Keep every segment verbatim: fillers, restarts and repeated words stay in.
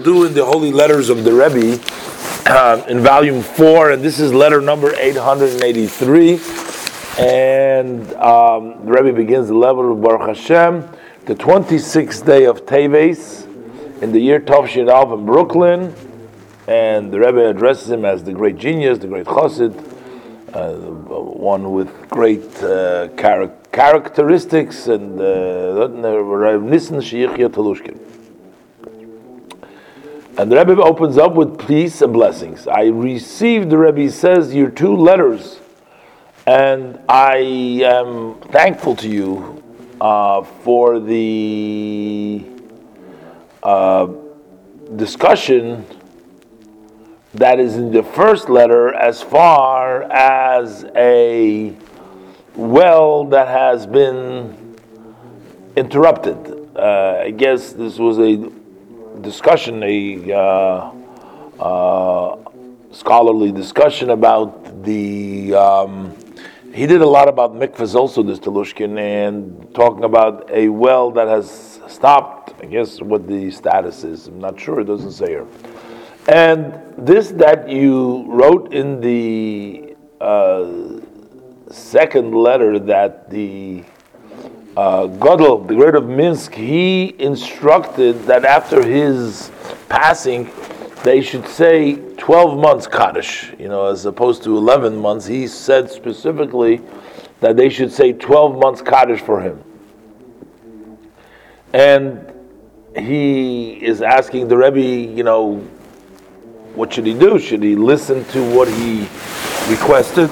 do in the Holy Letters of the Rebbe uh, in volume four, and this is letter number eight hundred eighty-three. And um, the Rebbe begins the letter of Baruch Hashem, the twenty-sixth day of Teves, in the year Tovshin Av in Brooklyn. And the Rebbe addresses him as the great genius, the great chassid, uh, one with great uh, char- characteristics, and Rav Nissen Sheyichya Telushkin. And the Rebbe opens up with peace and blessings. I received, the Rebbe says, your two letters, and I am thankful to you uh, for the uh, discussion that is in the first letter as far as a well that has been interrupted. Uh, I guess this was a discussion, a uh, uh, scholarly discussion about the. Um, he did a lot about mikvahs also, this Telushkin, and talking about a well that has stopped. I guess what the status is. I'm not sure. It doesn't say here. And this that you wrote in the uh, second letter, that the uh, Gadol, the great of Minsk, he instructed that after his passing, they should say twelve months Kaddish, you know, as opposed to eleven months. He said specifically that they should say twelve months Kaddish for him. And he is asking the Rebbe, you know, what should he do? Should he listen to what he requested?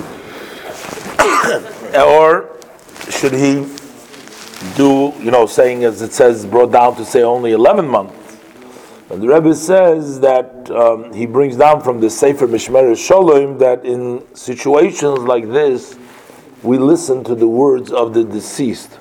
Or should he do, you know, saying as it says, brought down to say only eleven months? And the Rebbe says that um, he brings down from the Sefer Mishmeres Sholem that in situations like this, we listen to the words of the deceased.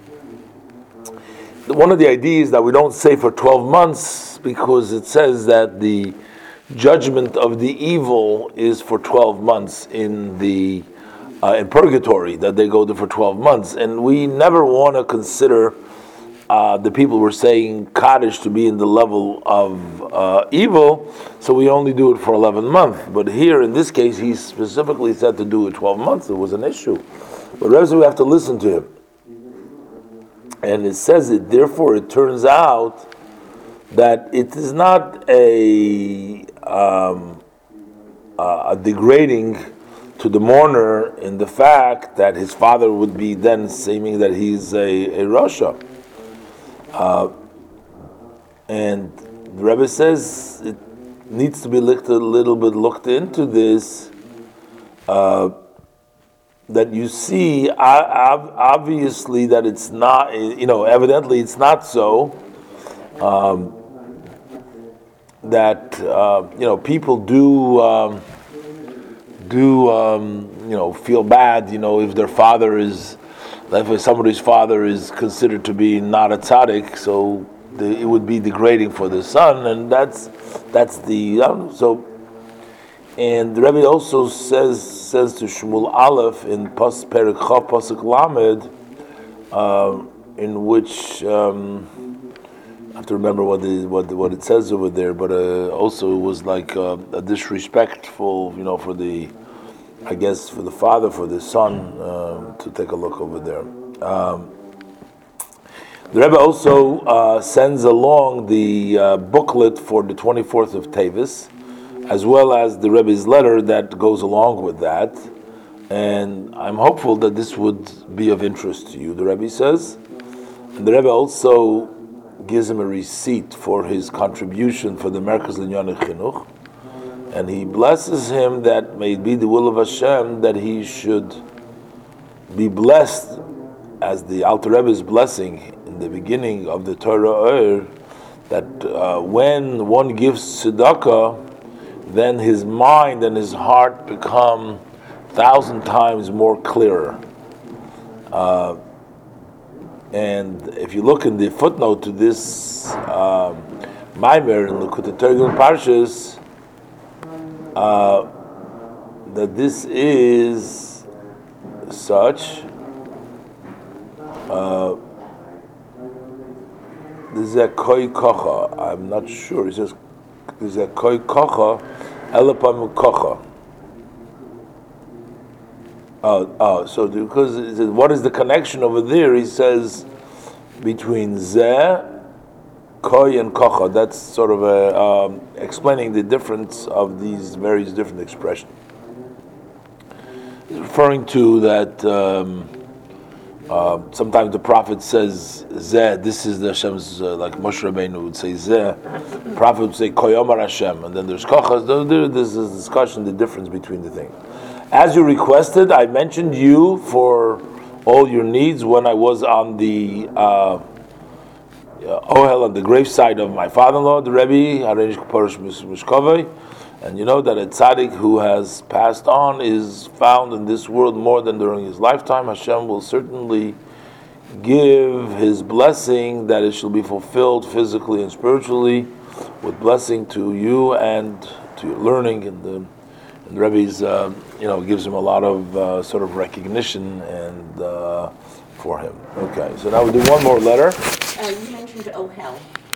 One of the ideas that we don't say for twelve months, because it says that the judgment of the evil is for twelve months in the uh, in purgatory, that they go there for twelve months, and we never want to consider uh, the people were saying Kaddish to be in the level of uh, evil, so we only do it for eleven months. But here in this case, he specifically said to do it twelve months. It was an issue, but rather we have to listen to him. And it says it, therefore it turns out that it is not a, um, uh, a degrading to the mourner in the fact that his father would be then seeming that he's a, a Rasha. Uh, and the Rebbe says it needs to be looked a little bit looked into this, uh, that you see uh, obviously that it's not, you know, evidently it's not so. Um, that uh, you know, people do um, do um, you know, feel bad, you know, if their father is, like if somebody's father is considered to be not a tzaddik, so the, it would be degrading for the son, and that's that's the um, so. And the Rebbe also says says to Shmuel Aleph in Pas Perek Chav Pasuk Lamed, uh, in which. Um, I have to remember what the, what the, what it says over there, but uh, also it was like uh, a disrespectful, you know, for the, I guess for the father, for the son, uh, to take a look over there. Um, the Rebbe also uh, sends along the uh, booklet for the twenty-fourth of Teves, as well as the Rebbe's letter that goes along with that, and I'm hopeful that this would be of interest to you. The Rebbe says, and the Rebbe also gives him a receipt for his contribution for the Merkaz L'Inyanei Chinuch, and he blesses him that may it be the will of Hashem that he should be blessed as the Alter Rebbe's blessing in the beginning of the Torah Or, that uh, when one gives tzedakah, then his mind and his heart become thousand times more clearer. Uh, And if you look in the footnote to this um, Maimer in Likutei Targum Parshas, uh, that this is such. Uh, this is a koi kocha. I'm not sure. He says is a koi kocha, elapam kocha. Oh, oh, so because it says, what is the connection over there? He says between zeh, koi, and kocha. That's sort of a, um, explaining the difference of these various different expressions. He's referring to that um, uh, sometimes the prophet says zeh. This is the Hashem's, uh, like Moshe Rabbeinu would say zeh. The prophet would say koi omar Hashem, and then there's kocha. There, there's this discussion, the difference between the things. As you requested, I mentioned you for all your needs when I was on the uh, ohel, on the graveside of my father-in-law, the Rebbe, Haresh Kaporosh Mishkovei. And you know that a tzaddik who has passed on is found in this world more than during his lifetime. Hashem will certainly give his blessing that it shall be fulfilled physically and spiritually, with blessing to you and to your learning. And the And the Rebbe's, uh, you know, gives him a lot of uh, sort of recognition and uh, for him. Okay, so now we'll do one more letter. Uh, you mentioned Ohel.